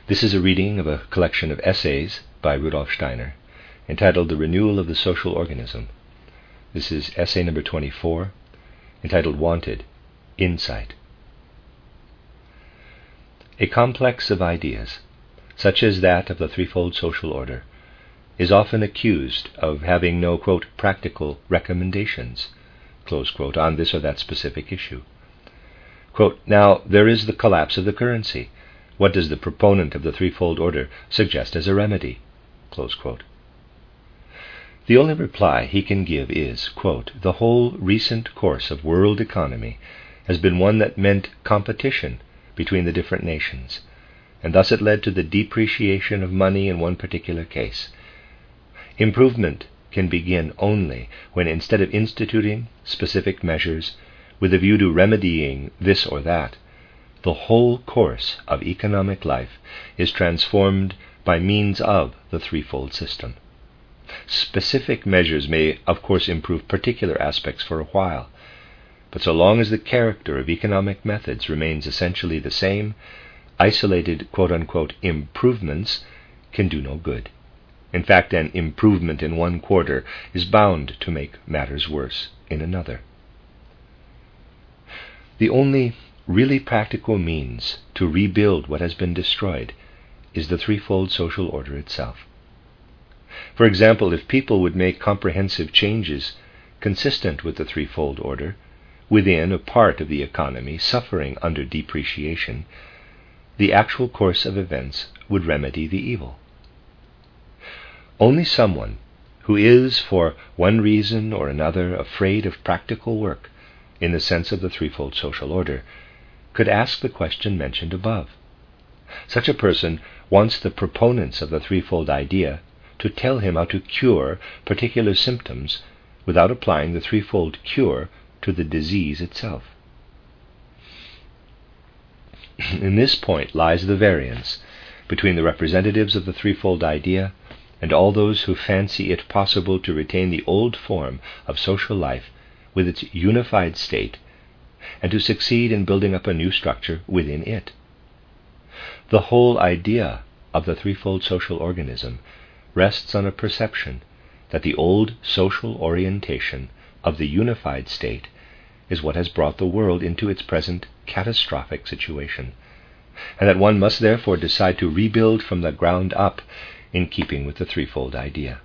This is a reading of a collection of essays by Rudolf Steiner entitled The Renewal of the Social Organism. This is essay number 24, entitled Wanted, Insight. A complex of ideas, such as that of the threefold social order, is often accused of having no, quote, practical recommendations, close quote, on this or that specific issue. Quote, now, there is the collapse of the currency. What does the proponent of the threefold order suggest as a remedy? Close quote. The only reply he can give is, quote, the whole recent course of world economy has been one that meant competition between the different nations, and thus it led to the depreciation of money in one particular case. Improvement can begin only when, instead of instituting specific measures with a view to remedying this or that, the whole course of economic life is transformed by means of the threefold system. Specific measures may, of course, improve particular aspects for a while, but so long as the character of economic methods remains essentially the same, isolated quote-unquote improvements can do no good. In fact, an improvement in one quarter is bound to make matters worse in another. The only really practical means to rebuild what has been destroyed is the threefold social order itself. For example, if people would make comprehensive changes consistent with the threefold order within a part of the economy suffering under depreciation, the actual course of events would remedy the evil. Only someone who is, for one reason or another, afraid of practical work in the sense of the threefold social order could ask the question mentioned above. Such a person wants the proponents of the threefold idea to tell him how to cure particular symptoms without applying the threefold cure to the disease itself. In this point lies the variance between the representatives of the threefold idea and all those who fancy it possible to retain the old form of social life with its unified state and to succeed in building up a new structure within it. The whole idea of the threefold social organism rests on a perception that the old social orientation of the unified state is what has brought the world into its present catastrophic situation, and that one must therefore decide to rebuild from the ground up in keeping with the threefold idea.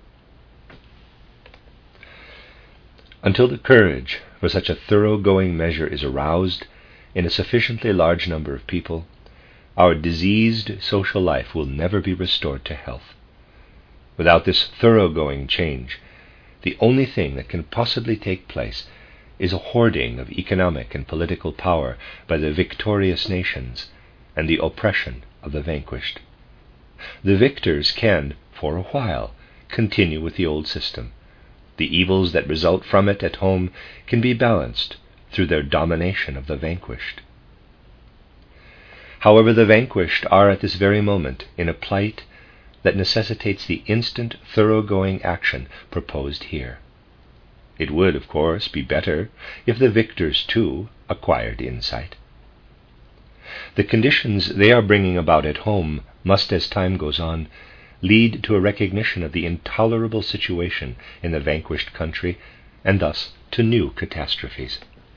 Until the courage for such a thoroughgoing measure is aroused in a sufficiently large number of people, our diseased social life will never be restored to health. Without this thoroughgoing change, the only thing that can possibly take place is a hoarding of economic and political power by the victorious nations and the oppression of the vanquished. The victors can, for a while, continue with the old system. The evils that result from it at home can be balanced through their domination of the vanquished. However, the vanquished are at this very moment in a plight that necessitates the instant thoroughgoing action proposed here. It would, of course, be better if the victors, too, acquired insight. The conditions they are bringing about at home must, as time goes on, lead to a recognition of the intolerable situation in the vanquished country, and thus to new catastrophes.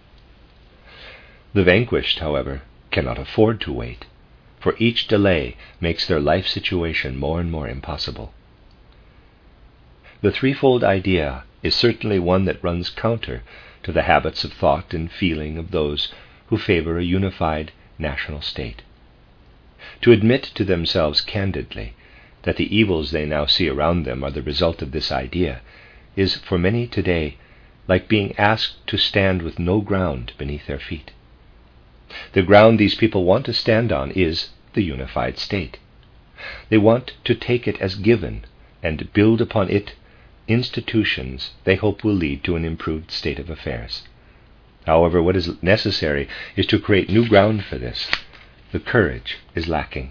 The vanquished, however, cannot afford to wait, for each delay makes their life situation more and more impossible. The threefold idea is certainly one that runs counter to the habits of thought and feeling of those who favor a unified national state. To admit to themselves candidly that the evils they now see around them are the result of this idea is, for many today, like being asked to stand with no ground beneath their feet. The ground these people want to stand on is the unified state. They want to take it as given and build upon it institutions they hope will lead to an improved state of affairs. However, what is necessary is to create new ground for this. The courage is lacking.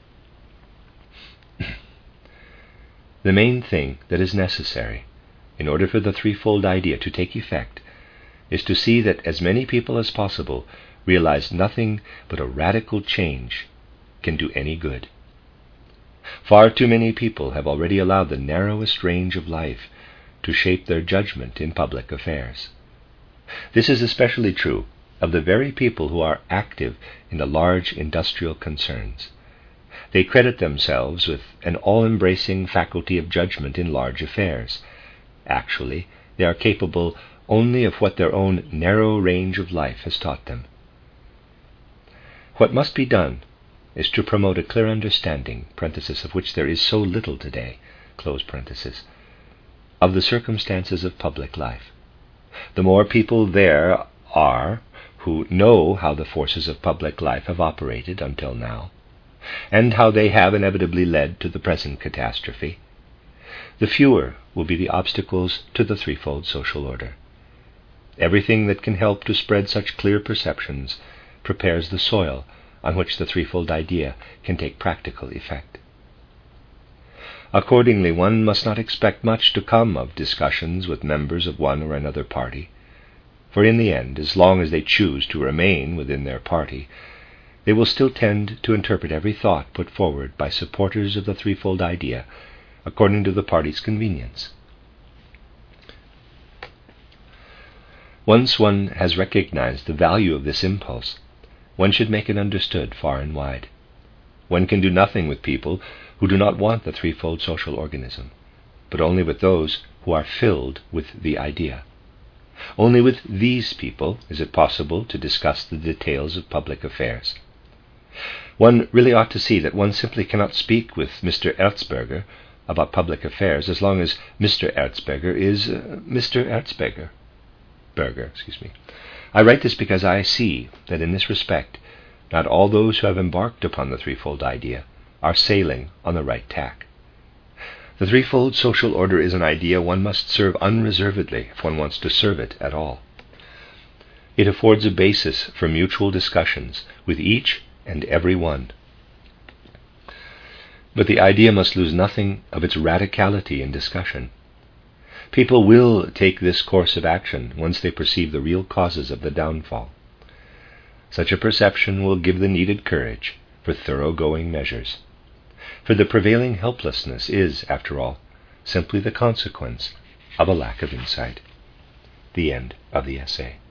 The main thing that is necessary in order for the threefold idea to take effect is to see that as many people as possible realize nothing but a radical change can do any good. Far too many people have already allowed the narrowest range of life to shape their judgment in public affairs. This is especially true of the very people who are active in the large industrial concerns. They credit themselves with an all-embracing faculty of judgment in large affairs. Actually, they are capable only of what their own narrow range of life has taught them. What must be done is to promote a clear understanding, (of which there is so little today), of the circumstances of public life. The more people there are who know how the forces of public life have operated until now, and how they have inevitably led to the present catastrophe, the fewer will be the obstacles to the threefold social order. Everything that can help to spread such clear perceptions prepares the soil on which the threefold idea can take practical effect. Accordingly, one must not expect much to come of discussions with members of one or another party, for in the end, as long as they choose to remain within their party, they will still tend to interpret every thought put forward by supporters of the threefold idea according to the party's convenience. Once one has recognized the value of this impulse, one should make it understood far and wide. One can do nothing with people who do not want the threefold social organism, but only with those who are filled with the idea. Only with these people is it possible to discuss the details of public affairs. One really ought to see that one simply cannot speak with Mr. Erzberger about public affairs as long as Mr. Erzberger is Mr. Erzberger. I write this because I see that in this respect, not all those who have embarked upon the threefold idea are sailing on the right tack. The threefold social order is an idea one must serve unreservedly if one wants to serve it at all. It affords a basis for mutual discussions with each and every one. But the idea must lose nothing of its radicality in discussion. People will take this course of action once they perceive the real causes of the downfall. Such a perception will give the needed courage for thoroughgoing measures. For the prevailing helplessness is, after all, simply the consequence of a lack of insight. The end of the essay.